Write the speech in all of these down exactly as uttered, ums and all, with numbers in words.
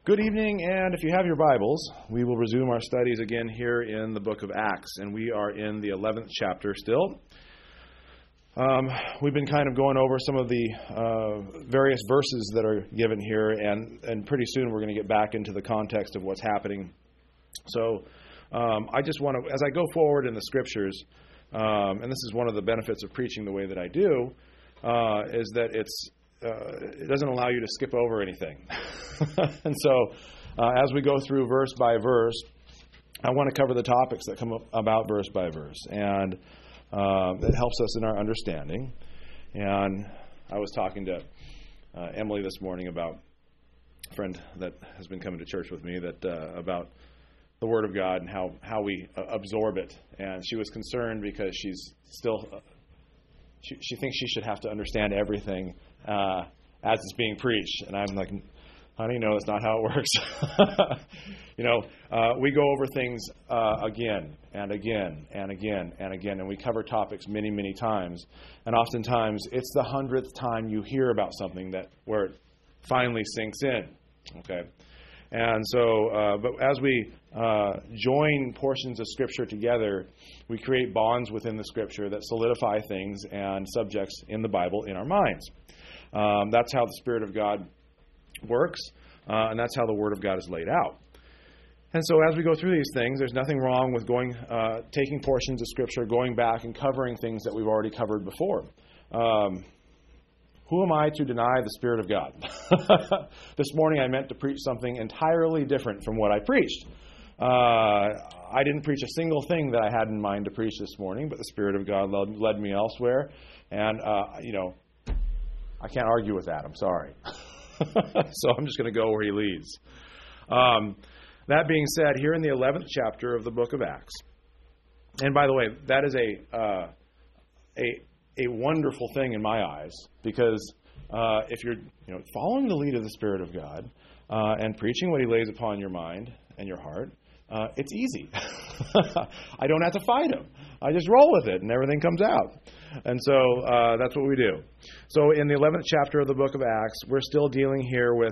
Good evening, and if you have your Bibles, we will resume our studies again here in the book of Acts, and we are in the eleventh chapter still. Um, we've been kind of going over some of the uh, various verses that are given here, and, and pretty soon we're going to get back into the context of what's happening. So um, I just want to, as I go forward in the Scriptures, um, and this is one of the benefits of preaching the way that I do, uh, is that it's Uh, it doesn't allow you to skip over anything. And so uh, as we go through verse by verse, I want to cover the topics that come up about verse by verse. And uh, it helps us in our understanding. And I was talking to uh, Emily this morning about a friend that has been coming to church with me, that uh, about the Word of God and how, how we uh, absorb it. And she was concerned because she's still... Uh, She, she thinks she should have to understand everything uh, as it's being preached. And I'm like, honey, no, that's not how it works. you know, uh, we go over things uh, again and again and again and again, and we cover topics many, many times. And oftentimes, it's the hundredth time you hear about something that where it finally sinks in. Okay. And so, uh, but as we uh, join portions of Scripture together, we create bonds within the Scripture that solidify things and subjects in the Bible in our minds. Um, that's how the Spirit of God works, uh, and that's how the Word of God is laid out. And so as we go through these things, there's nothing wrong with going, uh, taking portions of Scripture, going back and covering things that we've already covered before. Um Who am I to deny the Spirit of God? This morning I meant to preach something entirely different from what I preached. Uh, I didn't preach a single thing that I had in mind to preach this morning, but the Spirit of God led, led me elsewhere. And, uh, you know, I can't argue with that. I'm sorry. So I'm just going to go where He leads. Um, that being said, here in the eleventh chapter of the book of Acts, and by the way, that is a uh, a a wonderful thing in my eyes, because uh, if you're you know following the lead of the Spirit of God uh, and preaching what He lays upon your mind and your heart, uh, it's easy. I don't have to fight Him. I just roll with it and everything comes out. And so uh, that's what we do. So in the eleventh chapter of the book of Acts, we're still dealing here with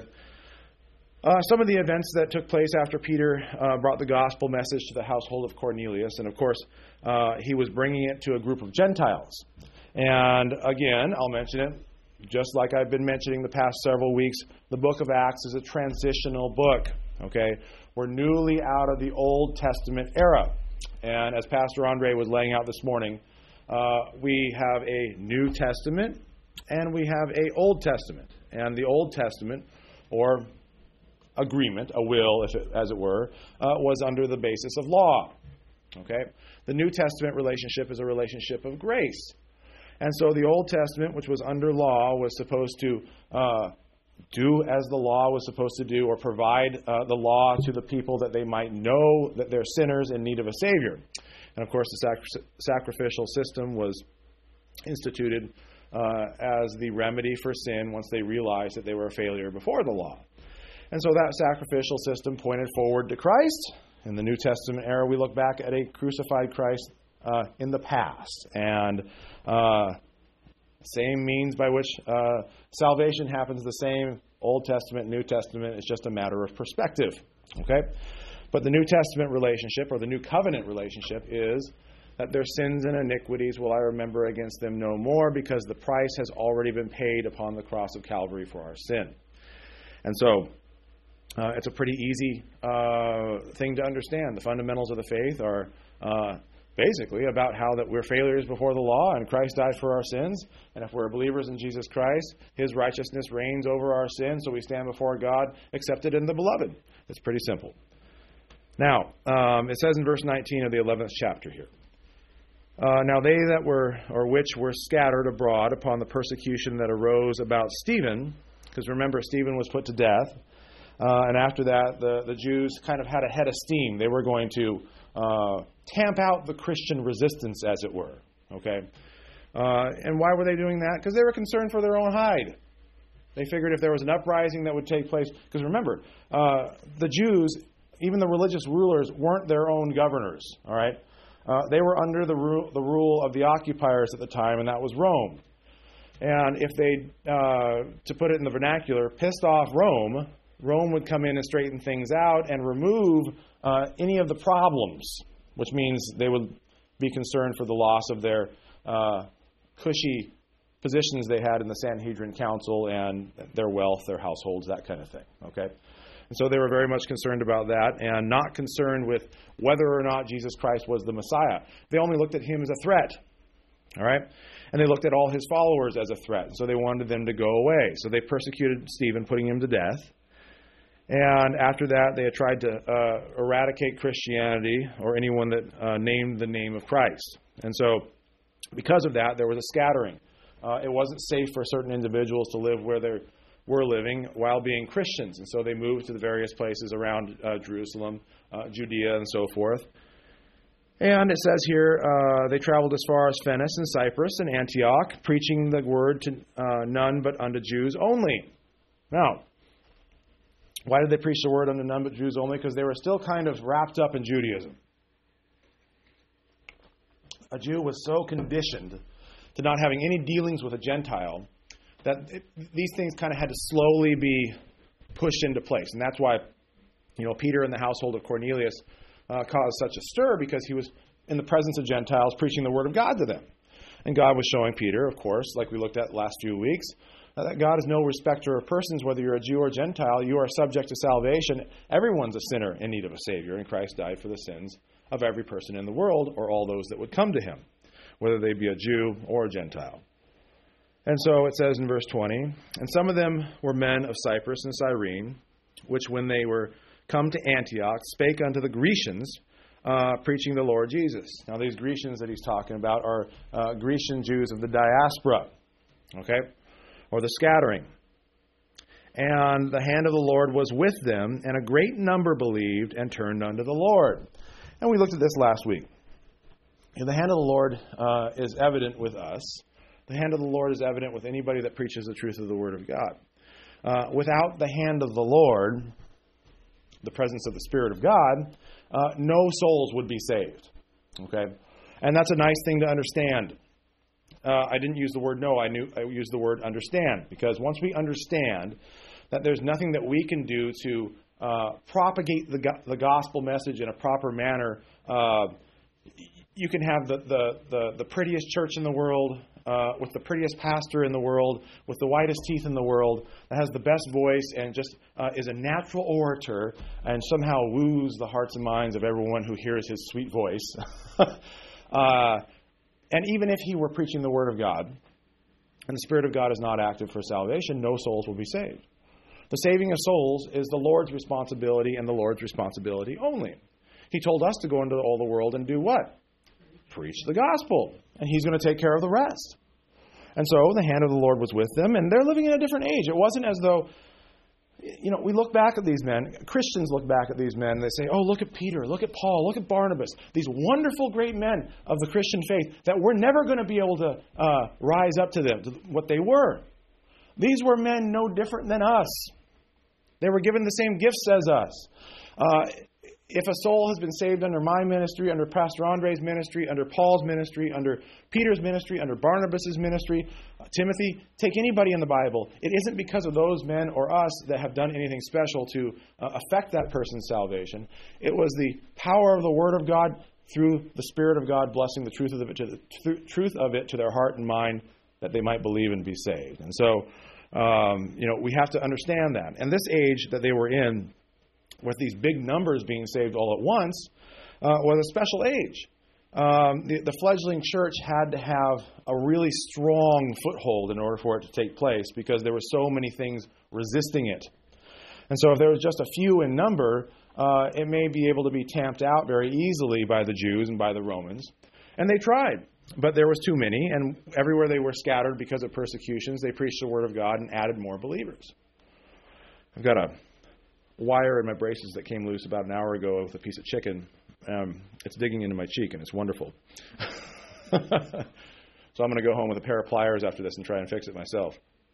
Uh, some of the events that took place after Peter uh, brought the gospel message to the household of Cornelius. And of course, uh, he was bringing it to a group of Gentiles. And again, I'll mention it, just like I've been mentioning the past several weeks, the book of Acts is a transitional book. Okay, we're newly out of the Old Testament era. And as Pastor Andre was laying out this morning, uh, we have a New Testament and we have a Old Testament. And the Old Testament, or agreement, a will, if it, as it were, uh, was under the basis of law. Okay, the New Testament relationship is a relationship of grace. And so the Old Testament, which was under law, was supposed to uh, do as the law was supposed to do, or provide uh, the law to the people that they might know that they're sinners in need of a Savior. And of course, the sac- sacrificial system was instituted uh, as the remedy for sin once they realized that they were a failure before the law. And so that sacrificial system pointed forward to Christ. In the New Testament era, we look back at a crucified Christ uh, in the past. And uh, same means by which uh, salvation happens, the same Old Testament, New Testament. It's just a matter of perspective. Okay? But the New Testament relationship, or the New Covenant relationship, is that their sins and iniquities will I remember against them no more, because the price has already been paid upon the cross of Calvary for our sin. And so Uh, it's a pretty easy uh, thing to understand. The fundamentals of the faith are uh, basically about how that we're failures before the law and Christ died for our sins. And if we're believers in Jesus Christ, His righteousness reigns over our sins, so we stand before God accepted in the beloved. It's pretty simple. Now, um, it says in verse nineteen of the eleventh chapter here, uh, Now they that were, or which were scattered abroad upon the persecution that arose about Stephen, because remember, Stephen was put to death. Uh, and after that, the, the Jews kind of had a head of steam. They were going to uh, tamp out the Christian resistance, as it were. Okay, uh, and why were they doing that? Because they were concerned for their own hide. They figured if there was an uprising that would take place, because remember, uh, the Jews, even the religious rulers, weren't their own governors. All right, uh, they were under the rule, the rule of the occupiers at the time, and that was Rome. And if they, uh, to put it in the vernacular, pissed off Rome, Rome would come in and straighten things out and remove uh, any of the problems, which means they would be concerned for the loss of their uh, cushy positions they had in the Sanhedrin Council and their wealth, their households, that kind of thing. Okay, and so they were very much concerned about that and not concerned with whether or not Jesus Christ was the Messiah. They only looked at him as a threat. All right, and they looked at all his followers as a threat. So they wanted them to go away. So they persecuted Stephen, putting him to death. And after that, they had tried to uh, eradicate Christianity or anyone that uh, named the name of Christ. And so, because of that, there was a scattering. Uh, it wasn't safe for certain individuals to live where they were living while being Christians. And so they moved to the various places around uh, Jerusalem, uh, Judea, and so forth. And it says here, uh, they traveled as far as Phoenice and Cyprus and Antioch, preaching the word to uh, none but unto Jews only. Now, why did they preach the word unto none but Jews only? Because they were still kind of wrapped up in Judaism. A Jew was so conditioned to not having any dealings with a Gentile that it, these things kind of had to slowly be pushed into place. And that's why, you know, Peter in the household of Cornelius uh, caused such a stir, because he was in the presence of Gentiles preaching the word of God to them. And God was showing Peter, of course, like we looked at last few weeks, that God is no respecter of persons, whether you're a Jew or Gentile. You are subject to salvation. Everyone's a sinner in need of a Savior, and Christ died for the sins of every person in the world, or all those that would come to him, whether they be a Jew or a Gentile. And so it says in verse twenty, and some of them were men of Cyprus and Cyrene, which when they were come to Antioch, spake unto the Grecians, uh, preaching the Lord Jesus. Now these Grecians that he's talking about are uh, Grecian Jews of the diaspora, okay, or the scattering. And the hand of the Lord was with them, and a great number believed and turned unto the Lord. And we looked at this last week. And the hand of the Lord uh, is evident with us. The hand of the Lord is evident with anybody that preaches the truth of the Word of God. Uh, without the hand of the Lord, the presence of the Spirit of God, uh, no souls would be saved. Okay? And that's a nice thing to understand. Uh, I didn't use the word know, I knew I used the word understand. Because once we understand that there's nothing that we can do to uh, propagate the, go- the gospel message in a proper manner, uh, you can have the, the, the, the prettiest church in the world, uh, with the prettiest pastor in the world, with the whitest teeth in the world, that has the best voice and just uh, is a natural orator and somehow woos the hearts and minds of everyone who hears his sweet voice. uh, and even if he were preaching the Word of God, and the Spirit of God is not active for salvation, no souls will be saved. The saving of souls is the Lord's responsibility and the Lord's responsibility only. He told us to go into all the world and do what? Preach the gospel. And he's going to take care of the rest. And so the hand of the Lord was with them, and they're living in a different age. It wasn't as though, you know, we look back at these men, Christians look back at these men, and they say, oh, look at Peter, look at Paul, look at Barnabas, these wonderful great men of the Christian faith that we're never going to be able to uh, rise up to them, to what they were. These were men no different than us. They were given the same gifts as us. Uh, if a soul has been saved under my ministry, under Pastor Andre's ministry, under Paul's ministry, under Peter's ministry, under Barnabas' ministry, uh, Timothy, take anybody in the Bible, it isn't because of those men or us that have done anything special to uh, affect that person's salvation. It was the power of the Word of God through the Spirit of God blessing the truth of it to the th- truth of it to their heart and mind, that they might believe and be saved. And so, um, you know, we have to understand that. And this age that they were in, with these big numbers being saved all at once, uh, was a special age. Um, the, the fledgling church had to have a really strong foothold in order for it to take place, because there were so many things resisting it. And so if there was just a few in number, uh, it may be able to be tamped out very easily by the Jews and by the Romans. And they tried, but there was too many, and everywhere they were scattered because of persecutions, they preached the Word of God and added more believers. I've got a wire in my braces that came loose about an hour ago with a piece of chicken. Um, it's digging into my cheek, and it's wonderful. So I'm going to go home with a pair of pliers after this and try and fix it myself.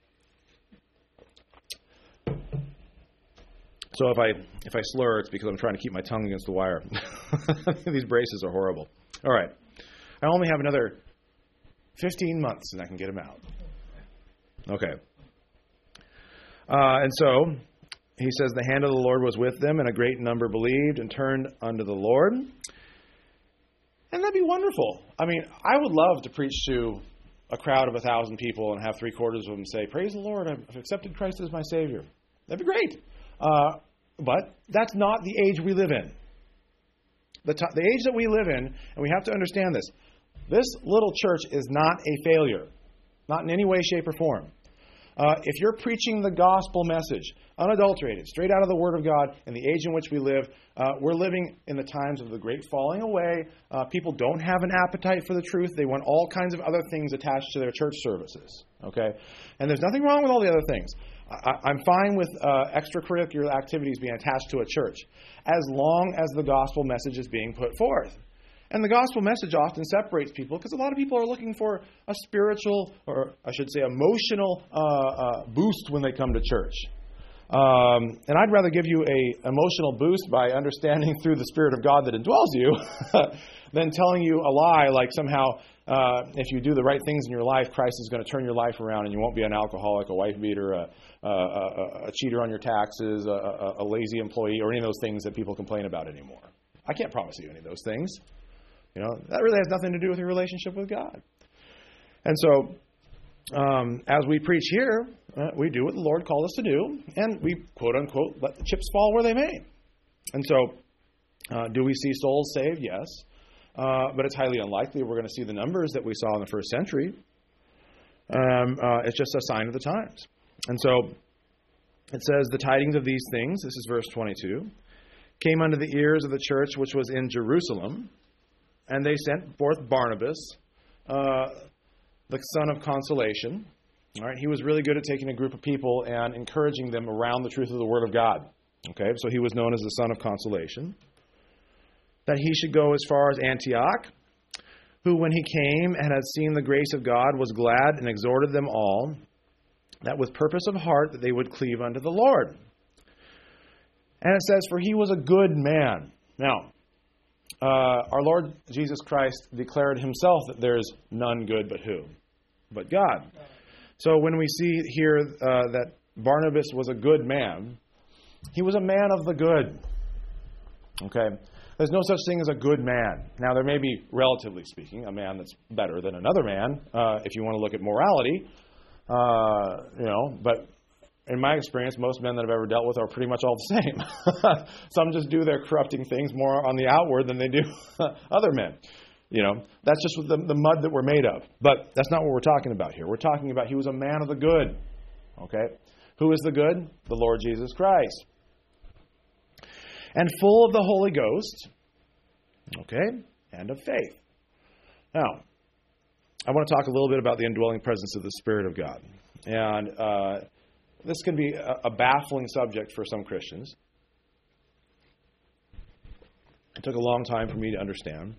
So if I if I slur, it's because I'm trying to keep my tongue against the wire. These braces are horrible. All right. I only have another fifteen months, and I can get them out. Okay. Uh, and so he says, the hand of the Lord was with them, and a great number believed and turned unto the Lord. And that'd be wonderful. I mean, I would love to preach to a crowd of a thousand people and have three quarters of them say, praise the Lord, I've accepted Christ as my Savior. That'd be great. Uh, but that's not the age we live in. The, t- the age that we live in, and we have to understand this, this little church is not a failure. Not in any way, shape, or form. Uh, if you're preaching the gospel message, unadulterated, straight out of the Word of God, in the age in which we live, uh, we're living in the times of the great falling away. Uh, people don't have an appetite for the truth. They want all kinds of other things attached to their church services. Okay? And there's nothing wrong with all the other things. I, I'm fine with uh, extracurricular activities being attached to a church, as long as the gospel message is being put forth. And the gospel message often separates people because a lot of people are looking for a spiritual, or I should say emotional uh, uh, boost when they come to church. Um, and I'd rather give you a emotional boost by understanding through the Spirit of God that indwells you than telling you a lie like somehow uh, if you do the right things in your life, Christ is going to turn your life around and you won't be an alcoholic, a wife beater, a, a, a, a cheater on your taxes, a, a, a lazy employee, or any of those things that people complain about anymore. I can't promise you any of those things. You know, that really has nothing to do with your relationship with God. And so, um, as we preach here, uh, we do what the Lord called us to do, and we, quote unquote, let the chips fall where they may. And so, uh, do we see souls saved? Yes. Uh, but it's highly unlikely we're going to see the numbers that we saw in the first century. Um, uh, it's just a sign of the times. And so, it says, the tidings of these things, this is verse twenty-two, came unto the ears of the church which was in Jerusalem. And they sent forth Barnabas, uh, the son of consolation. All right, he was really good at taking a group of people and encouraging them around the truth of the Word of God. Okay, so he was known as the son of consolation. That he should go as far as Antioch, who when he came and had seen the grace of God was glad and exhorted them all, that with purpose of heart that they would cleave unto the Lord. And it says, for he was a good man. Now, Uh, our Lord Jesus Christ declared himself that there's none good but who? But God. So when we see here uh, that Barnabas was a good man, he was a man of the good. Okay? There's no such thing as a good man. Now, there may be, relatively speaking, a man that's better than another man, uh, if you want to look at morality. Uh, you know, but in my experience, most men that I've ever dealt with are pretty much all the same. Some just do their corrupting things more on the outward than they do other men. You know, that's just the, the mud that we're made of. But that's not what we're talking about here. We're talking about he was a man of the good. Okay? Who is the good? The Lord Jesus Christ. And full of the Holy Ghost. Okay? And of faith. Now, I want to talk a little bit about the indwelling presence of the Spirit of God. And, uh, this can be a baffling subject for some Christians. It took a long time for me to understand.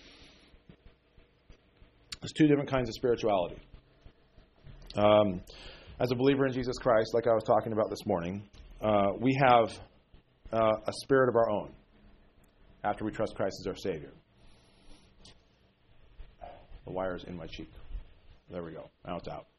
There's two different kinds of spirituality. Um, as a believer in Jesus Christ, like I was talking about this morning, uh, we have uh, a spirit of our own after we trust Christ as our Savior. The wire's in my cheek. There we go. Now it's out.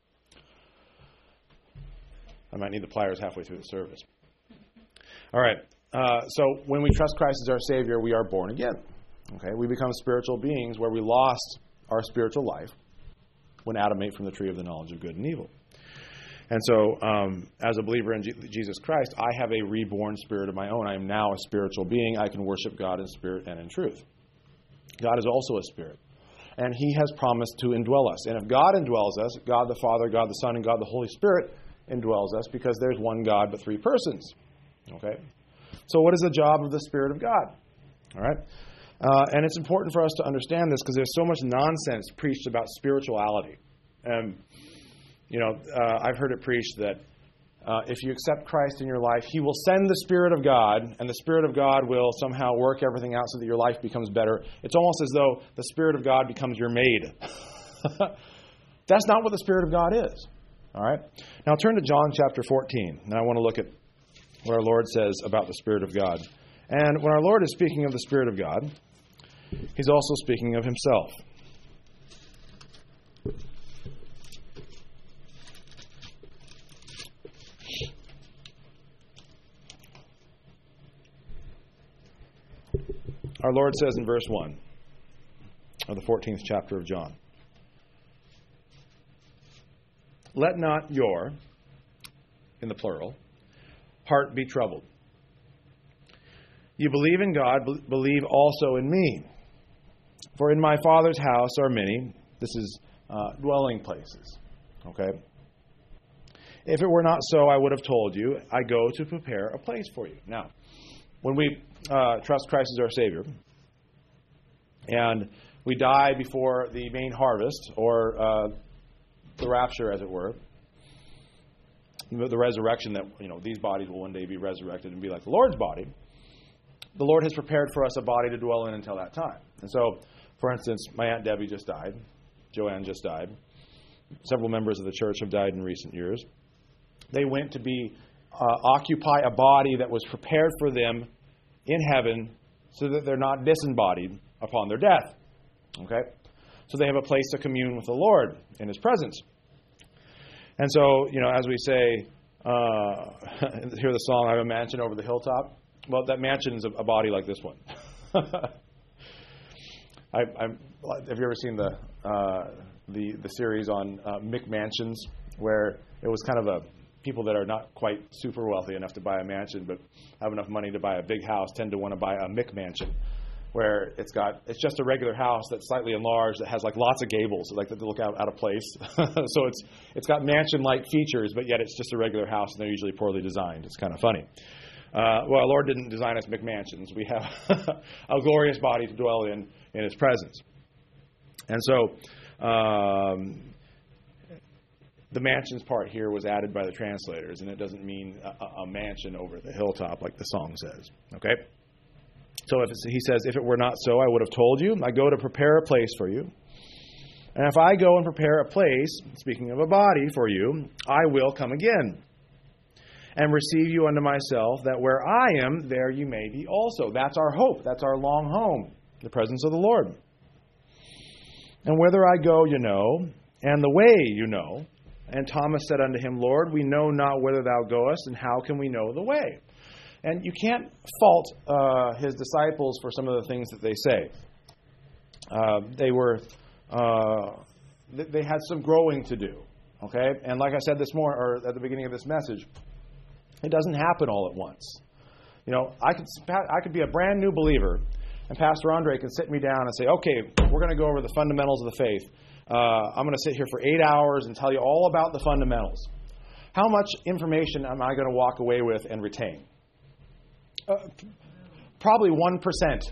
I might need the pliers halfway through the service. All right. Uh, so when we trust Christ as our Savior, we are born again. Okay. We become spiritual beings where we lost our spiritual life when Adam ate from the tree of the knowledge of good and evil. And so, um, as a believer in G- Jesus Christ, I have a reborn spirit of my own. I am now a spiritual being. I can worship God in spirit and in truth. God is also a spirit. And He has promised to indwell us. And if God indwells us, God the Father, God the Son, and God the Holy Spirit indwells us, because there's one God but three persons. Okay? So what is the job of the Spirit of God? All right? Uh, and it's important for us to understand this because there's so much nonsense preached about spirituality. And, you know, uh, I've heard it preached that uh, if you accept Christ in your life, He will send the Spirit of God, and the Spirit of God will somehow work everything out so that your life becomes better. It's almost as though the Spirit of God becomes your maid. That's not what the Spirit of God is. All right? Now turn to John chapter fourteen. And I want to look at what our Lord says about the Spirit of God. And when our Lord is speaking of the Spirit of God, He's also speaking of Himself. Our Lord says in verse one of the fourteenth chapter of John, "Let not your," in the plural, "heart be troubled. You believe in God, believe also in me. For in my Father's house are many," this is uh, dwelling places. Okay? "If it were not so, I would have told you, I go to prepare a place for you." Now, when we uh, trust Christ as our Savior, and we die before the main harvest, or uh, the rapture, as it were, the resurrection that, you know, these bodies will one day be resurrected and be like the Lord's body, the Lord has prepared for us a body to dwell in until that time. And so, for instance, my Aunt Debbie just died. Joanne just died. Several members of the church have died in recent years. They went to be uh, occupy a body that was prepared for them in heaven so that they're not disembodied upon their death. Okay? So they have a place to commune with the Lord in His presence. And so, you know, as we say, uh, hear the song, "I have a mansion over the hilltop." Well, that mansion is a, a body like this one. I, I'm, have you ever seen the uh, the the series on uh, McMansions, where it was kind of a people that are not quite super wealthy enough to buy a mansion, but have enough money to buy a big house, tend to want to buy a McMansion, where it's got it's just a regular house that's slightly enlarged that has like lots of gables, like that look out, out of place. So it's it's got mansion-like features, but yet it's just a regular house, and they're usually poorly designed. It's kind of funny. Uh, well, our Lord didn't design us McMansions. We have a glorious body to dwell in in His presence. And so um, the mansions part here was added by the translators, and it doesn't mean a, a mansion over the hilltop like the song says. Okay? So if it's, he says, "If it were not so, I would have told you. I go to prepare a place for you. And if I go and prepare a place," speaking of a body, "for you, I will come again and receive you unto myself, that where I am, there you may be also." That's our hope. That's our long home, the presence of the Lord. "And whither I go, you know, and the way you know. And Thomas said unto him, Lord, we know not whither thou goest, and how can we know the way?" And you can't fault uh, his disciples for some of the things that they say. Uh, they were, uh, they had some growing to do. Okay, and like I said this morning, or at the beginning of this message, it doesn't happen all at once. You know, I could I could be a brand new believer, and Pastor Andre can sit me down and say, "Okay, we're going to go over the fundamentals of the faith. Uh, I'm going to sit here for eight hours and tell you all about the fundamentals." How much information am I going to walk away with and retain? Uh, probably one percent.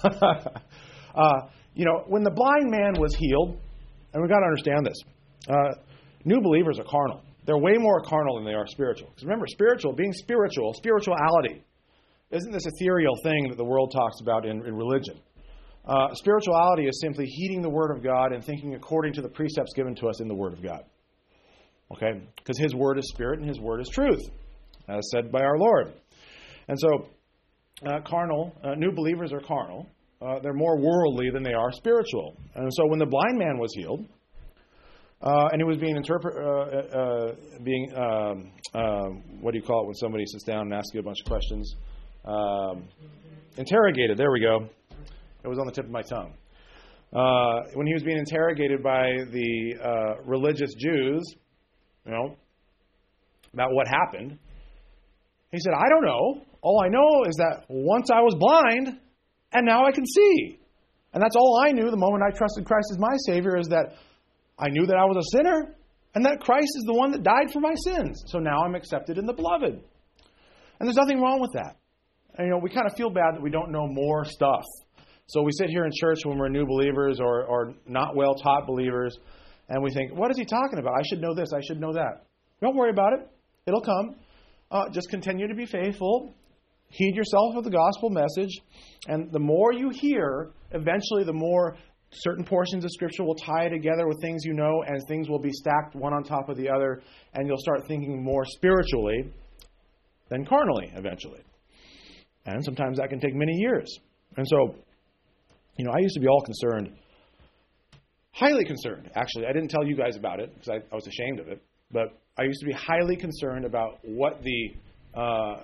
uh, you know, when the blind man was healed, and we've got to understand this, uh, new believers are carnal. They're way more carnal than they are spiritual. Because remember, spiritual, being spiritual, spirituality, isn't this ethereal thing that the world talks about in, in religion? Uh, spirituality is simply heeding the Word of God and thinking according to the precepts given to us in the Word of God. Okay? Because His Word is spirit and His Word is truth, as said by our Lord. And so, uh, carnal, uh, new believers are carnal. Uh, they're more worldly than they are spiritual. And so when the blind man was healed, Uh, and he was being interpret, uh, uh, being um, uh, what do you call it when somebody sits down and asks you a bunch of questions? Um, interrogated. There we go. It was on the tip of my tongue. Uh, when he was being interrogated by the uh, religious Jews, you know, about what happened, he said, "I don't know. All I know is that once I was blind, and now I can see, and that's all I knew the moment I trusted Christ as my Savior. Is that I knew that I was a sinner, and that Christ is the one that died for my sins. So now I'm accepted in the beloved." And there's nothing wrong with that. And, you know, we kind of feel bad that we don't know more stuff. So we sit here in church when we're new believers or, or not well-taught believers, and we think, what is he talking about? I should know this, I should know that. Don't worry about it. It'll come. Uh, just continue to be faithful. Heed yourself of the gospel message. And the more you hear, eventually the more certain portions of Scripture will tie together with things you know, and things will be stacked one on top of the other, and you'll start thinking more spiritually than carnally eventually. And sometimes that can take many years. And so, you know, I used to be all concerned, highly concerned, actually. I didn't tell you guys about it because I, I was ashamed of it, but I used to be highly concerned about what the uh,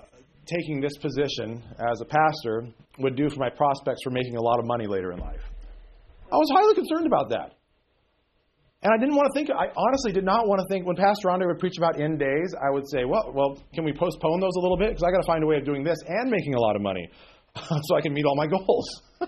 taking this position as a pastor would do for my prospects for making a lot of money later in life. I was highly concerned about that. And I didn't want to think, I honestly did not want to think, when Pastor Andre would preach about end days, I would say, well, well, can we postpone those a little bit? Because I got to find a way of doing this and making a lot of money so I can meet all my goals.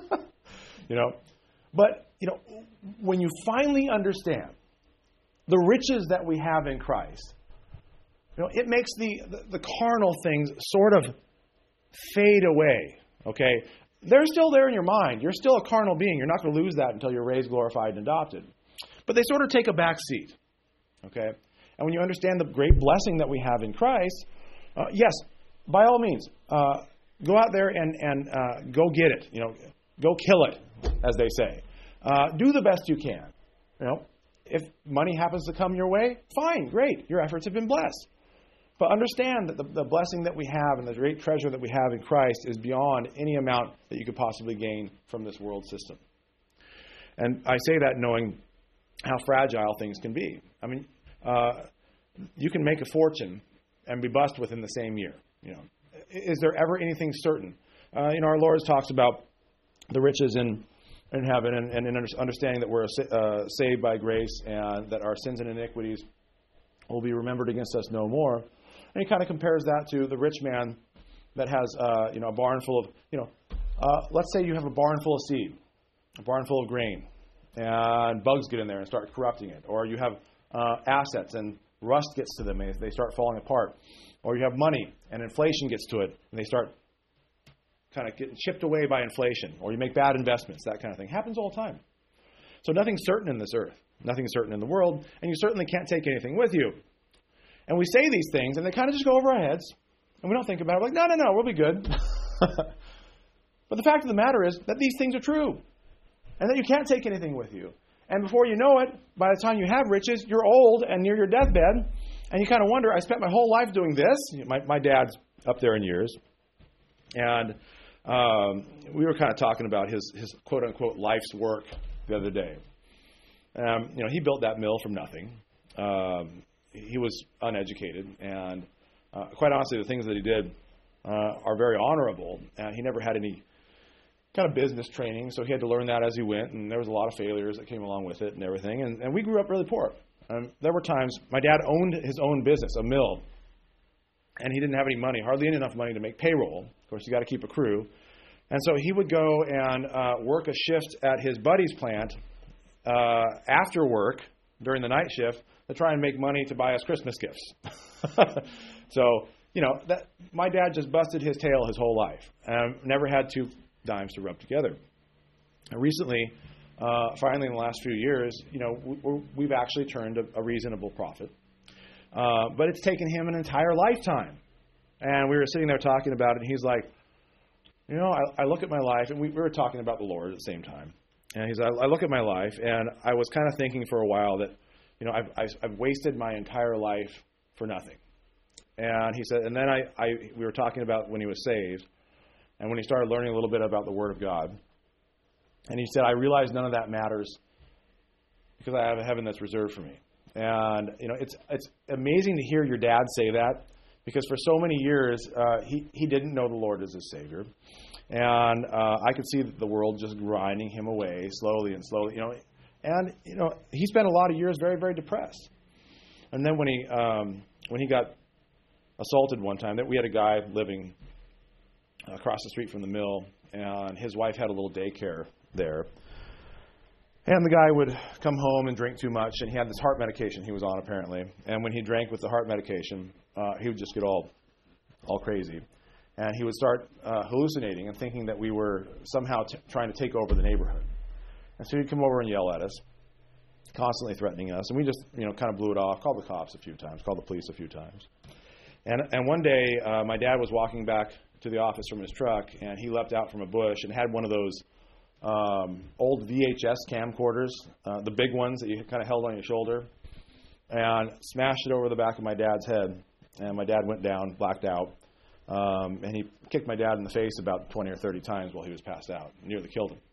You know, but, you know, when you finally understand the riches that we have in Christ, you know, it makes the, the, the carnal things sort of fade away, okay? They're still there in your mind. You're still a carnal being. You're not going to lose that until you're raised, glorified, and adopted. But they sort of take a back seat, okay? And when you understand the great blessing that we have in Christ, uh, yes, by all means, uh, go out there and, and uh, go get it. You know, go kill it, as they say. Uh, do the best you can. You know, if money happens to come your way, fine, great. Your efforts have been blessed. But understand that the, the blessing that we have and the great treasure that we have in Christ is beyond any amount that you could possibly gain from this world system. And I say that knowing how fragile things can be. I mean, uh, you can make a fortune and be bust within the same year. You know, is there ever anything certain? Uh, you know, our Lord talks about the riches in in heaven and, and in understanding that we're uh, saved by grace and that our sins and iniquities will be remembered against us no more. And he kind of compares that to the rich man that has, uh, you know, a barn full of, you know, uh, let's say you have a barn full of seed, a barn full of grain, and bugs get in there and start corrupting it. Or you have uh, assets and rust gets to them and they start falling apart. Or you have money and inflation gets to it and they start kind of getting chipped away by inflation. Or you make bad investments, that kind of thing. Happens all the time. So nothing's certain in this earth. Nothing's certain in the world. And you certainly can't take anything with you. And we say these things and they kind of just go over our heads. And we don't think about it. We're like, no, no, no, we'll be good. But the fact of the matter is that these things are true. And that you can't take anything with you. And before you know it, by the time you have riches, you're old and near your deathbed. And you kind of wonder, I spent my whole life doing this. My, my dad's up there in years. And um, we were kind of talking about his, his quote-unquote life's work the other day. Um, you know, he built that mill from nothing. Um, he was uneducated. And uh, quite honestly, the things that he did uh, are very honorable. And he never had any kind of business training, so he had to learn that as he went, and there was a lot of failures that came along with it and everything, and, and we grew up really poor. Um, there were times, my dad owned his own business, a mill, and he didn't have any money, hardly enough money to make payroll. Of course, you got to keep a crew. And so he would go and uh, work a shift at his buddy's plant uh, after work, during the night shift, to try and make money to buy us Christmas gifts. So, you know, that my dad just busted his tail his whole life, and never had two dimes to rub together. And recently, uh, finally in the last few years, you know, we, we've actually turned a, a reasonable profit. Uh, but it's taken him an entire lifetime. And we were sitting there talking about it, and he's like, you know, I, I look at my life, and we, we were talking about the Lord at the same time. And he's, I, I look at my life, and I was kind of thinking for a while that, you know, I've, I've, I've wasted my entire life for nothing. And he said, and then I, I, we were talking about when he was saved, and when he started learning a little bit about the Word of God. And he said, I realize none of that matters because I have a heaven that's reserved for me. And, you know, it's it's amazing to hear your dad say that, because for so many years, uh, he, he didn't know the Lord as his Savior. And uh, I could see the world just grinding him away slowly and slowly, you know. And, you know, he spent a lot of years very, very depressed. And then when he um, when he got assaulted one time, that we had a guy living across the street from the mill, and his wife had a little daycare there. And the guy would come home and drink too much, and he had this heart medication he was on, apparently. And when he drank with the heart medication, uh, he would just get all all crazy. And he would start uh, hallucinating and thinking that we were somehow t- trying to take over the neighborhood. And so he'd come over and yell at us, constantly threatening us. And we just, you know, kind of blew it off, called the cops a few times, called the police a few times. And and one day, uh, my dad was walking back to the office from his truck, and he leapt out from a bush and had one of those um, old V H S camcorders, uh, the big ones that you kind of held on your shoulder, and smashed it over the back of my dad's head. And my dad went down, blacked out, um, and he kicked my dad in the face about twenty or thirty times while he was passed out, nearly killed him.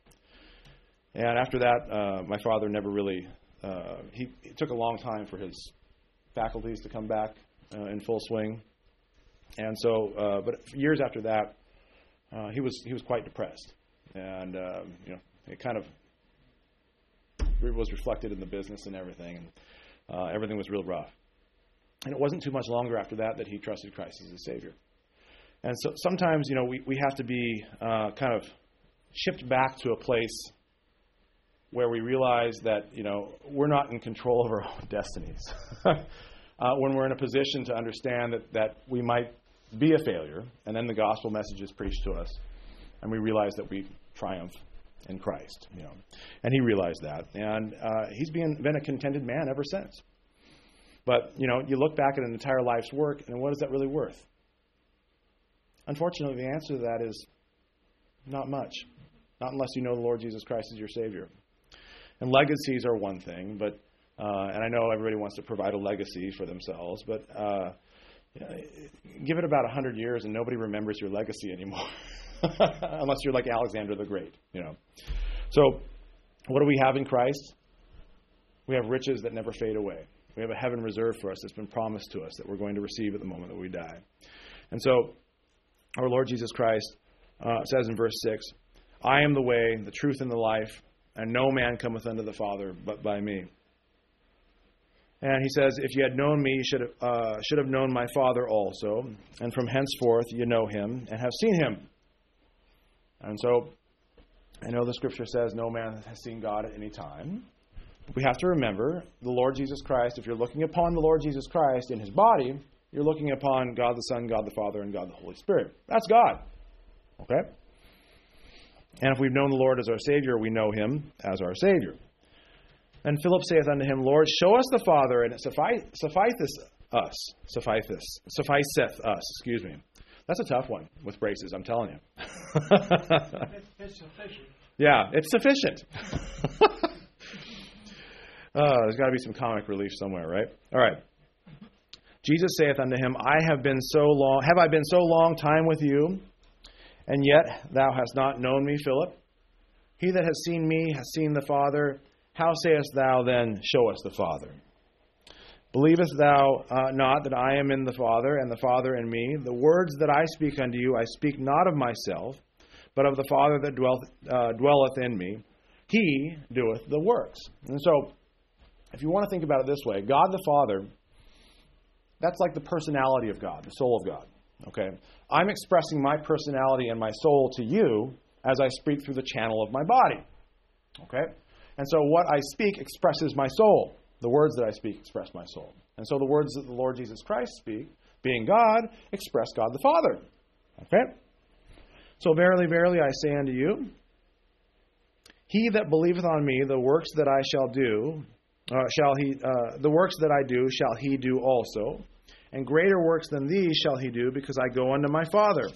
And after that, uh, my father never really, uh, he, it took a long time for his faculties to come back uh, in full swing. And so, uh, but years after that, uh, he was he was quite depressed, and uh, you know, it kind of was reflected in the business and everything, and uh, everything was real rough. And it wasn't too much longer after that that he trusted Christ as his Savior. And so sometimes, you know, we, we have to be uh, kind of shipped back to a place where we realize that, you know, we're not in control of our own destinies. uh, when we're in a position to understand that, that we might be a failure, and then the gospel message is preached to us, and we realize that we triumph in Christ, you know. And he realized that, and uh, he's been, been a contented man ever since. But, you know, you look back at an entire life's work, and what is that really worth? Unfortunately, the answer to that is not much. Not unless you know the Lord Jesus Christ as your Savior. And legacies are one thing, but uh, and I know everybody wants to provide a legacy for themselves, but uh, you know, give it about a hundred years and nobody remembers your legacy anymore, unless you're like Alexander the Great, you know. So, what do we have in Christ? We have riches that never fade away. We have a heaven reserved for us that's been promised to us that we're going to receive at the moment that we die. And so, our Lord Jesus Christ uh, says in verse six, I am the way, the truth, and the life, and no man cometh unto the Father but by me. And he says, if you had known me, you should have, uh, should have known my Father also, and from henceforth you know him and have seen him. And so, I know the Scripture says no man has seen God at any time. We have to remember the Lord Jesus Christ. If you're looking upon the Lord Jesus Christ in his body, you're looking upon God the Son, God the Father, and God the Holy Spirit. That's God. Okay? And if we've known the Lord as our Savior, we know him as our Savior. And Philip saith unto him, Lord, show us the Father, and it suffice, sufficeth us. Sufficeth. Sufficeth us. Excuse me. That's a tough one with braces, I'm telling you. it's, it's sufficient. Yeah, it's sufficient. uh, there's got to be some comic relief somewhere, right? All right. Jesus saith unto him, I have been so long, have I been so long time with you, and yet thou hast not known me, Philip? He that has seen me has seen the Father. How sayest thou then, show us the Father? Believest thou uh, not that I am in the Father, and the Father in me? The words that I speak unto you, I speak not of myself, but of the Father that dwelleth, uh, dwelleth in me. He doeth the works. And so, if you want to think about it this way, God the Father, that's like the personality of God, the soul of God. Okay? I'm expressing my personality and my soul to you as I speak through the channel of my body. Okay? And so what I speak expresses my soul. The words that I speak express my soul. And so the words that the Lord Jesus Christ speak, being God, express God the Father. Okay? So verily, verily, I say unto you, he that believeth on me, the works that I shall do, uh, shall he, uh, the works that I do, shall he do also. And greater works than these shall he do, because I go unto my Father.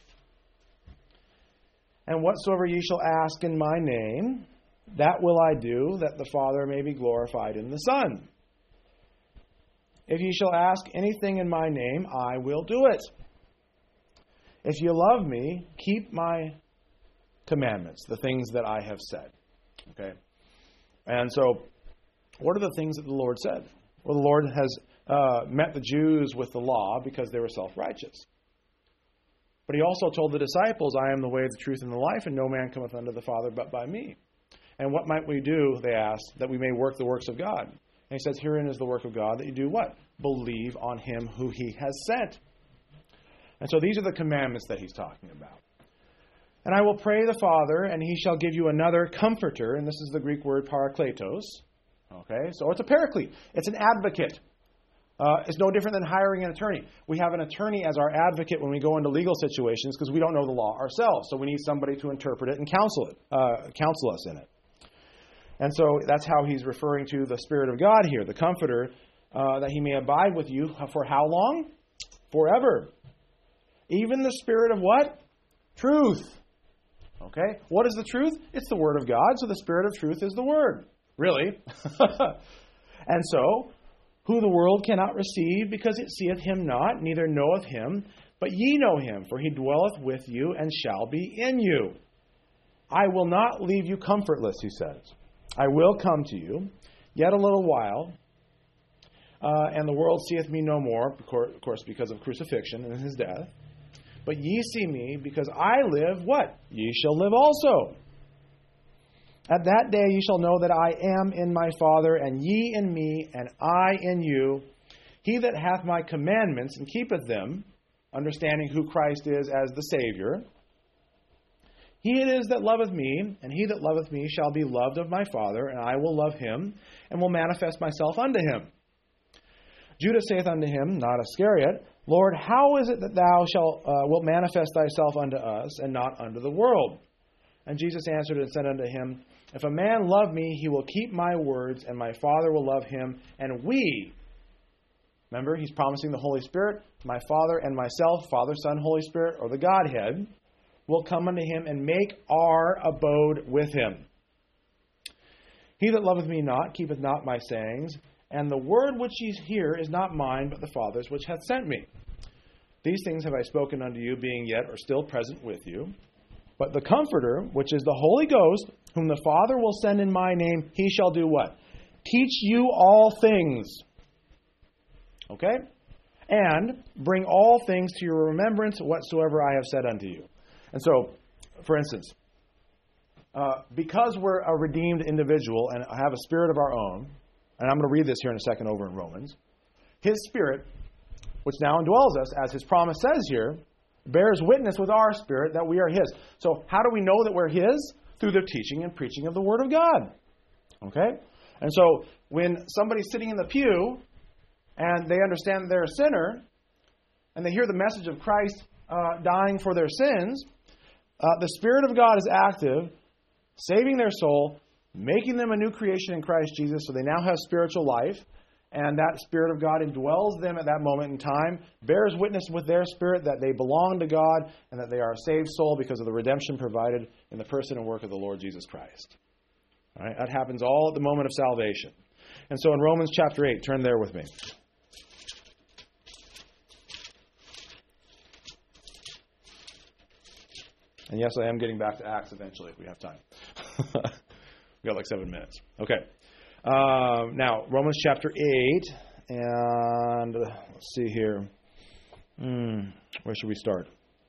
And whatsoever ye shall ask in my name, that will I do, that the Father may be glorified in the Son. If ye shall ask anything in my name, I will do it. If you love me, keep my commandments, the things that I have said. Okay? And so, what are the things that the Lord said? Well, the Lord has uh, met the Jews with the law because they were self-righteous. But he also told the disciples, I am the way, the truth, and the life, and no man cometh unto the Father but by me. And what might we do, they asked, that we may work the works of God? And he says, herein is the work of God, that you do what? Believe on him who he has sent. And so these are the commandments that he's talking about. And I will pray the Father, and he shall give you another comforter, and this is the Greek word parakletos. Okay, so it's a paraclete. It's an advocate. Uh, it's no different than hiring an attorney. We have an attorney as our advocate when we go into legal situations because we don't know the law ourselves. So we need somebody to interpret it and counsel it, uh, counsel us in it. And so that's how he's referring to the Spirit of God here, the Comforter, uh, that he may abide with you for how long? Forever. Even the Spirit of what? Truth. Okay? What is the truth? It's the Word of God, so the Spirit of truth is the Word. Really? And so, who the world cannot receive, because it seeth him not, neither knoweth him, but ye know him, for he dwelleth with you and shall be in you. I will not leave you comfortless, he says. I will come to you, yet a little while. uh, and the world seeth me no more, of course, because of crucifixion and his death. But ye see me, because I live, what? Ye shall live also. At that day ye shall know that I am in my Father, and ye in me, and I in you. He that hath my commandments and keepeth them, understanding who Christ is as the Savior, he it is that loveth me, and he that loveth me shall be loved of my Father, and I will love him, and will manifest myself unto him. Judas saith unto him, not Iscariot, Lord, how is it that thou shalt uh, wilt manifest thyself unto us, and not unto the world? And Jesus answered and said unto him, If a man love me, he will keep my words, and my Father will love him, and we, remember, he's promising the Holy Spirit, my Father and myself, Father, Son, Holy Spirit, or the Godhead, will come unto him and make our abode with him. He that loveth me not, keepeth not my sayings, and the word which ye hear is not mine, but the Father's which hath sent me. These things have I spoken unto you, being yet or still present with you. But the Comforter, which is the Holy Ghost, whom the Father will send in my name, he shall do what? Teach you all things. Okay? And bring all things to your remembrance whatsoever I have said unto you. And so, for instance, uh, because we're a redeemed individual and have a spirit of our own, and I'm going to read this here in a second over in Romans, his Spirit, which now indwells us, as his promise says here, bears witness with our spirit that we are his. So how do we know that we're his? Through the teaching and preaching of the Word of God. Okay? And so when somebody's sitting in the pew and they understand they're a sinner and they hear the message of Christ uh, dying for their sins, uh, the Spirit of God is active, saving their soul, making them a new creation in Christ Jesus, so they now have spiritual life, and that Spirit of God indwells them at that moment in time, bears witness with their spirit that they belong to God and that they are a saved soul because of the redemption provided in the person and work of the Lord Jesus Christ. All right? That happens all at the moment of salvation. And so in Romans chapter eight, turn there with me. And yes, I am getting back to Acts eventually if we have time. We've got like seven minutes. Okay. Um, now, Romans chapter eight, and uh, let's see here. Mm, where should we start?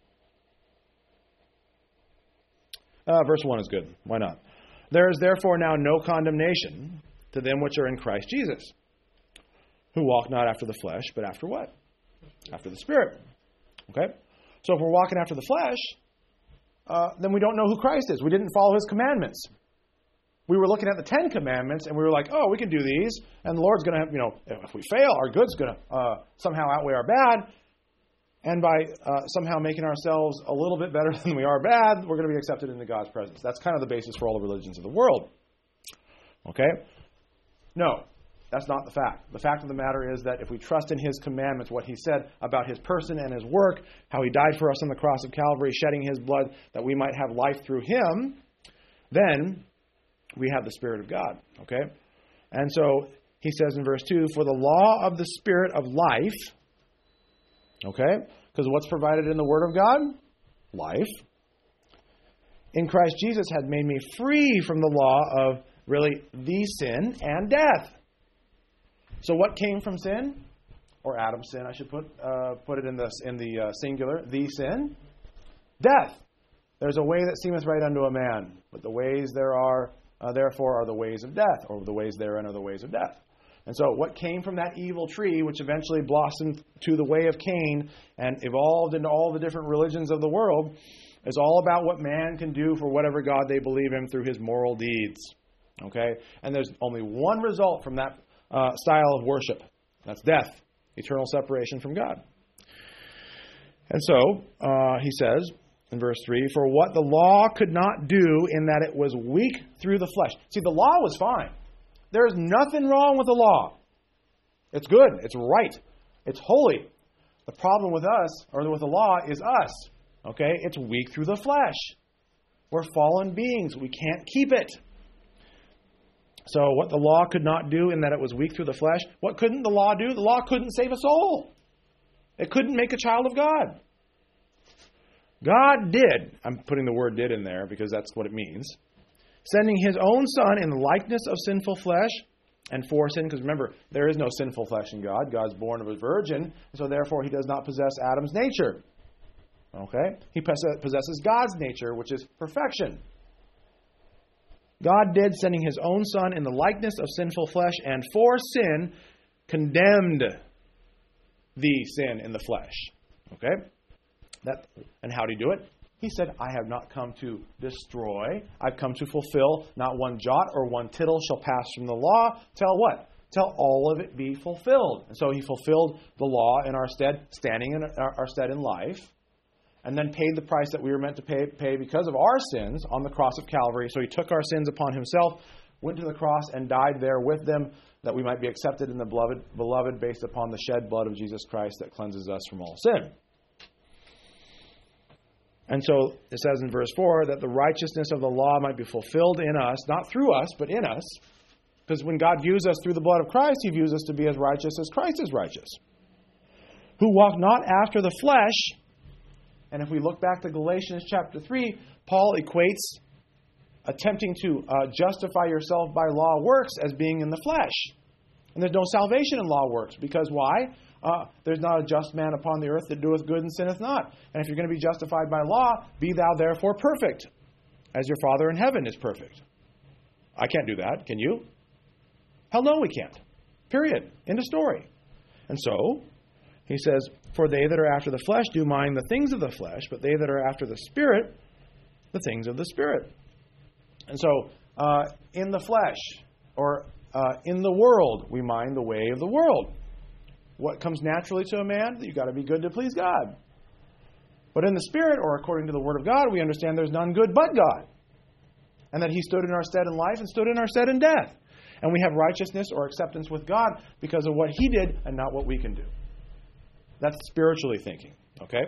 Uh, verse one is good. Why not? There is therefore now no condemnation to them which are in Christ Jesus, who walk not after the flesh, but after what? After the Spirit. Okay? So if we're walking after the flesh, uh, then we don't know who Christ is. We didn't follow his commandments. We were looking at the Ten Commandments, and we were like, oh, we can do these, and the Lord's going to, you know, if we fail, our good's going to uh, somehow outweigh our bad, and by uh, somehow making ourselves a little bit better than we are bad, we're going to be accepted into God's presence. That's kind of the basis for all the religions of the world. Okay? No, that's not the fact. The fact of the matter is that if we trust in his commandments, what he said about his person and his work, how he died for us on the cross of Calvary, shedding his blood that we might have life through him, then we have the Spirit of God. Okay? And so he says in verse two, for the law of the Spirit of life, okay? Because what's provided in the Word of God? Life. In Christ Jesus had made me free from the law of, really, the sin and death. So what came from sin? Or Adam's sin, I should put uh, put it in the, in the uh, singular. The sin? Death. There's a way that seemeth right unto a man, but the ways there are, uh, therefore, are the ways of death, or the ways therein are the ways of death. And so what came from that evil tree, which eventually blossomed to the way of Cain and evolved into all the different religions of the world, is all about what man can do for whatever God they believe in through his moral deeds. Okay? And there's only one result from that uh, style of worship. That's death. Eternal separation from God. And so, uh, he says in verse three, for what the law could not do in that it was weak through the flesh. See, the law was fine. There's nothing wrong with the law. It's good. It's right. It's holy. The problem with us, or with the law, is us. Okay? It's weak through the flesh. We're fallen beings. We can't keep it. So what the law could not do in that it was weak through the flesh, what couldn't the law do? The law couldn't save a soul. It couldn't make a child of God. God did, I'm putting the word did in there because that's what it means, sending his own Son in the likeness of sinful flesh, and for sin, because remember, there is no sinful flesh in God. God's born of a virgin, so therefore he does not possess Adam's nature. Okay? He possesses God's nature, which is perfection. God did, sending his own Son in the likeness of sinful flesh, and for sin condemned the sin in the flesh. Okay? That, and how did he do it? He said, I have not come to destroy. I've come to fulfill. Not one jot or one tittle shall pass from the law. Till what? Till all of it be fulfilled. And so he fulfilled the law in our stead, standing in our, our stead in life, and then paid the price that we were meant to pay, pay because of our sins on the cross of Calvary. So he took our sins upon himself, went to the cross, and died there with them, that we might be accepted in the beloved, beloved based upon the shed blood of Jesus Christ that cleanses us from all sin. And so it says in verse four that the righteousness of the law might be fulfilled in us, not through us, but in us. Because when God views us through the blood of Christ, he views us to be as righteous as Christ is righteous. Who walk not after the flesh. And if we look back to Galatians chapter three, Paul equates attempting to uh, justify yourself by law works as being in the flesh. And there's no salvation in law works. Because why? Uh, there's not a just man upon the earth that doeth good and sinneth not. And if you're going to be justified by law, be thou therefore perfect, as your Father in heaven is perfect. I can't do that. Can you? Hell no, we can't. Period. End of story. And so, he says, for they that are after the flesh do mind the things of the flesh, but they that are after the Spirit, the things of the Spirit. And so, uh, in the flesh, or uh, in the world, we mind the way of the world. What comes naturally to a man? You've got to be good to please God. But in the Spirit, or according to the Word of God, we understand there's none good but God. And that he stood in our stead in life and stood in our stead in death. And we have righteousness or acceptance with God because of what he did and not what we can do. That's spiritually thinking. Okay?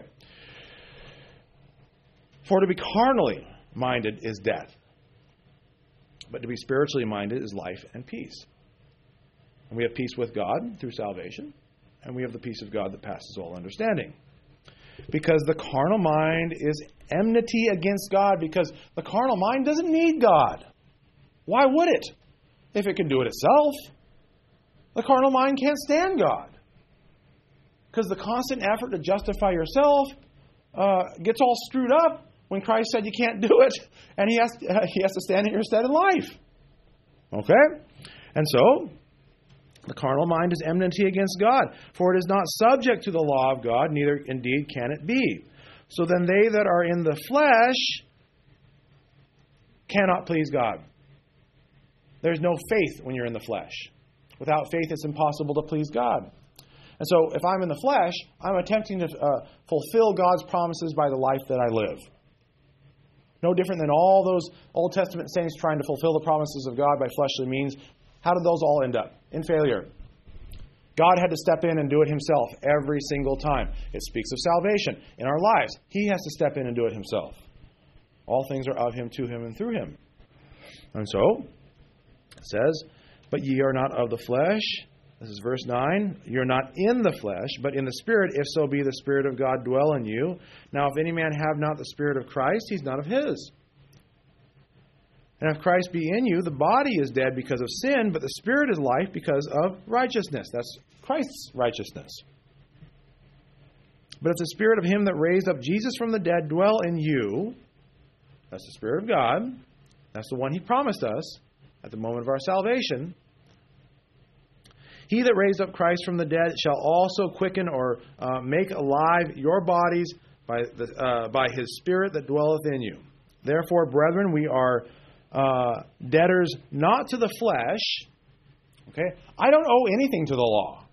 For to be carnally minded is death. But to be spiritually minded is life and peace. And we have peace with God through salvation. And we have the peace of God that passes all understanding. Because the carnal mind is enmity against God. Because the carnal mind doesn't need God. Why would it? If it can do it itself. The carnal mind can't stand God. Because the constant effort to justify yourself uh, gets all screwed up when Christ said you can't do it. And he has, uh, he has to stand in your stead in life. Okay? And so, the carnal mind is enmity against God, for it is not subject to the law of God, neither indeed can it be. So then they that are in the flesh cannot please God. There's no faith when you're in the flesh. Without faith, it's impossible to please God. And so if I'm in the flesh, I'm attempting to uh, fulfill God's promises by the life that I live. No different than all those Old Testament saints trying to fulfill the promises of God by fleshly means. How did those all end up? In failure. God had to step in and do it himself every single time. It speaks of salvation in our lives. He has to step in and do it himself. All things are of him, to him, and through him. And so, it says, but ye are not of the flesh. This is verse nine. You're not in the flesh, but in the Spirit, if so be the Spirit of God dwell in you. Now, if any man have not the Spirit of Christ, he's not of his. And if Christ be in you, the body is dead because of sin, but the Spirit is life because of righteousness. That's Christ's righteousness. But if the Spirit of him that raised up Jesus from the dead dwell in you, that's the Spirit of God. That's the one he promised us at the moment of our salvation. He that raised up Christ from the dead shall also quicken or uh, make alive your bodies by, the, uh, by his Spirit that dwelleth in you. Therefore, brethren, we are uh, debtors not to the flesh. Okay? I don't owe anything to the law.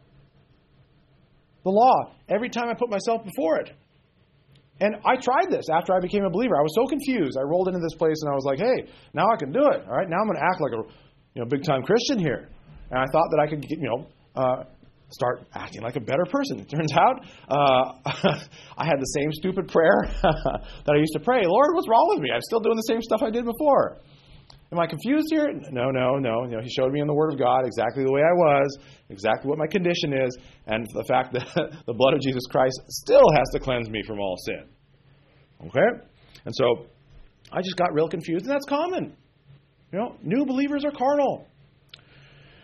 The law, every time I put myself before it. And I tried this after I became a believer. I was so confused. I rolled into this place and I was like, hey, now I can do it. All right, now I'm going to act like a you know big-time Christian here. And I thought that I could, you know, uh, start acting like a better person. It turns out uh, I had the same stupid prayer that I used to pray. Lord, what's wrong with me? I'm still doing the same stuff I did before. Am I confused here? No, no, no. You know, he showed me in the Word of God exactly the way I was, exactly what my condition is, and the fact that the blood of Jesus Christ still has to cleanse me from all sin. Okay? And so I just got real confused, and that's common. You know, new believers are carnal.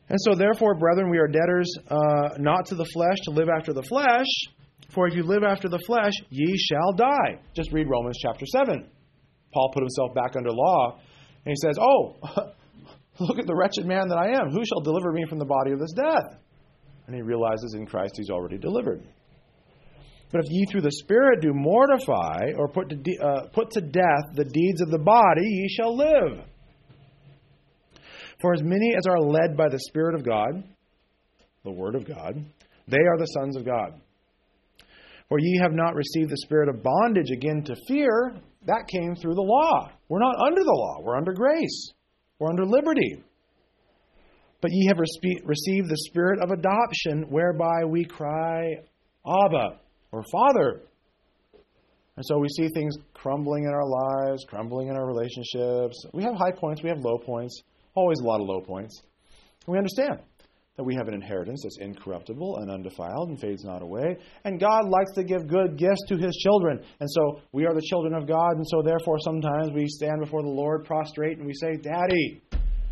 And so, therefore, brethren, we are debtors uh, not to the flesh to live after the flesh. For if you live after the flesh, ye shall die. Just read Romans chapter seven. Paul put himself back under law, and he says, oh, look at the wretched man that I am. Who shall deliver me from the body of this death? And he realizes in Christ he's already delivered. But if ye through the Spirit do mortify, or put to, de- uh, put to death the deeds of the body, ye shall live. For as many as are led by the Spirit of God, the Word of God, they are the sons of God. For ye have not received the spirit of bondage again to fear. That came through the law. We're not under the law. We're under grace. We're under liberty. But ye have respe- received the spirit of adoption, whereby we cry, Abba, or Father. And so we see things crumbling in our lives, crumbling in our relationships. We have high points. We have low points. Always a lot of low points. And we understand that we have an inheritance that's incorruptible and undefiled and fades not away. And God likes to give good gifts to His children. And so we are the children of God, and so therefore sometimes we stand before the Lord prostrate and we say, Daddy.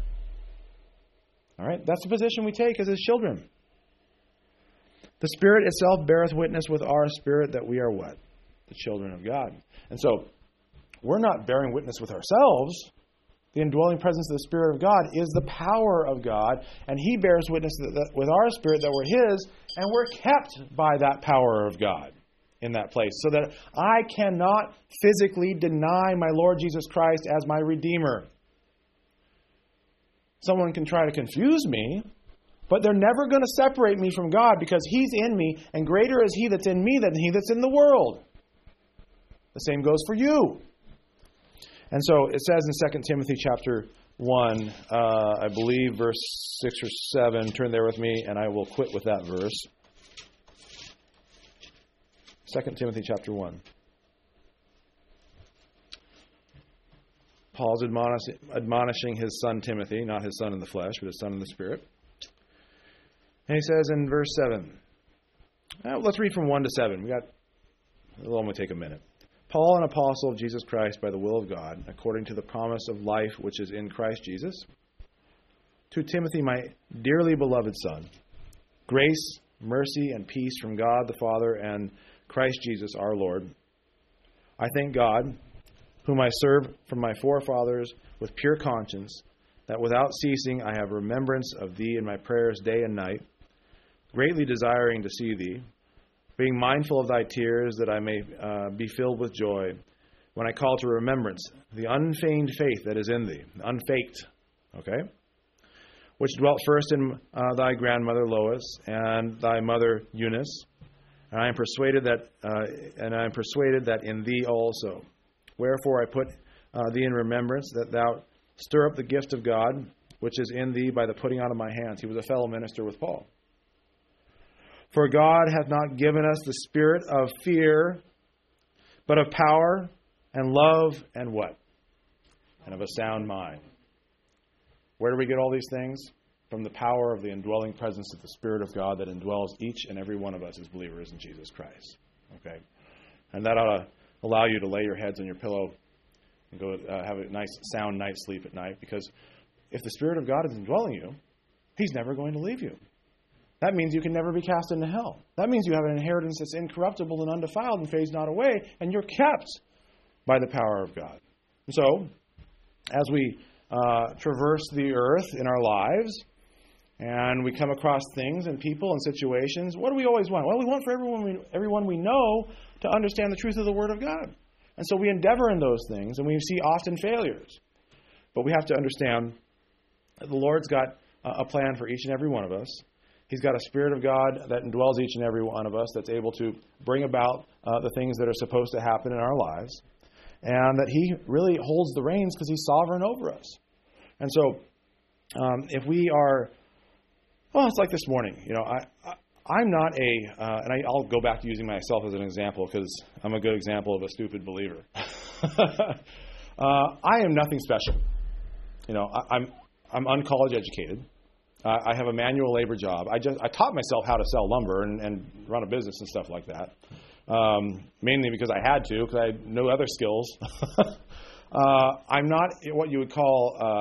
All right? That's the position we take as His children. The Spirit itself beareth witness with our spirit that we are what? The children of God. And so we're not bearing witness with ourselves. The indwelling presence of the Spirit of God is the power of God, and He bears witness with our spirit that we're His, and we're kept by that power of God in that place, so that I cannot physically deny my Lord Jesus Christ as my Redeemer. Someone can try to confuse me, but they're never going to separate me from God, because He's in me, and greater is He that's in me than he that's in the world. The same goes for you. And so it says in Second Timothy chapter one, uh, I believe verse six or seven. Turn there with me, and I will quit with that verse. Second Timothy chapter one. Paul's admonish, admonishing his son Timothy, not his son in the flesh, but his son in the Spirit. And he says in verse seven, uh, let's read from one to seven. We got, it'll only take a minute. Paul, an apostle of Jesus Christ by the will of God, according to the promise of life which is in Christ Jesus, to Timothy, my dearly beloved son, grace, mercy, and peace from God the Father and Christ Jesus our Lord. I thank God, whom I serve from my forefathers with pure conscience, that without ceasing I have remembrance of thee in my prayers day and night, greatly desiring to see thee, being mindful of thy tears, that I may uh, be filled with joy, when I call to remembrance the unfeigned faith that is in thee, unfaked, okay, which dwelt first in uh, thy grandmother Lois and thy mother Eunice, and I am persuaded that, uh, and I am persuaded that in thee also. Wherefore I put uh, thee in remembrance, that thou stir up the gift of God, which is in thee by the putting on of my hands. He was a fellow minister with Paul. For God hath not given us the spirit of fear, but of power and love and what? And of a sound mind. Where do we get all these things? From the power of the indwelling presence of the Spirit of God that indwells each and every one of us as believers in Jesus Christ. Okay? And that ought to allow you to lay your heads on your pillow and go uh, have a nice, sound night's sleep at night. Because if the Spirit of God is indwelling you, He's never going to leave you. That means you can never be cast into hell. That means you have an inheritance that's incorruptible and undefiled and fades not away, and you're kept by the power of God. And so, as we uh, traverse the earth in our lives, and we come across things and people and situations, what do we always want? Well, we want for everyone we, everyone we know to understand the truth of the Word of God. And so we endeavor in those things, and we see often failures. But we have to understand that the Lord's got a plan for each and every one of us. He's got a Spirit of God that indwells each and every one of us that's able to bring about uh, the things that are supposed to happen in our lives. And that He really holds the reins because He's sovereign over us. And so, um, if we are, well, it's like this morning. You know, I, I, I'm not a, uh, and I, I'll go back to using myself as an example because I'm a good example of a stupid believer. uh, I am nothing special. You know, I, I'm I'm uncollege educated. Uh, I have a manual labor job. I just I taught myself how to sell lumber and, and run a business and stuff like that. Um, mainly because I had to, because I had no other skills. uh, I'm not what you would call uh,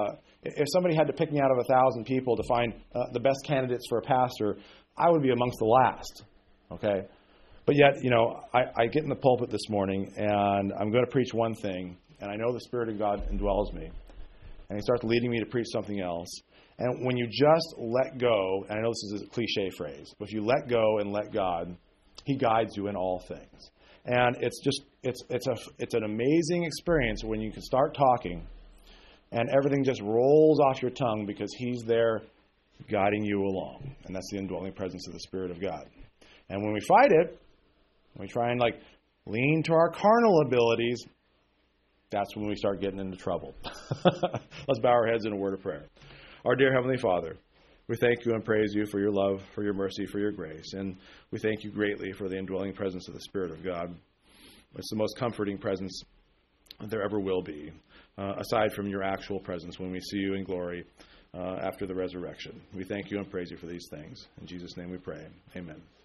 if somebody had to pick me out of a thousand people to find uh, the best candidates for a pastor, I would be amongst the last. Okay? But yet, you know, I, I get in the pulpit this morning, and I'm going to preach one thing, and I know the Spirit of God indwells me. And He starts leading me to preach something else. And when you just let go, and I know this is a cliche phrase, but if you let go and let God, He guides you in all things. And it's just, it's it's a it's an amazing experience when you can start talking and everything just rolls off your tongue because He's there guiding you along. And that's the indwelling presence of the Spirit of God. And when we fight it, when we try and like lean to our carnal abilities, that's when we start getting into trouble. Let's bow our heads in a word of prayer. Our dear Heavenly Father, we thank You and praise You for Your love, for Your mercy, for Your grace. And we thank You greatly for the indwelling presence of the Spirit of God. It's the most comforting presence there ever will be, uh, aside from Your actual presence when we see You in glory uh, after the resurrection. We thank You and praise You for these things. In Jesus' name we pray. Amen.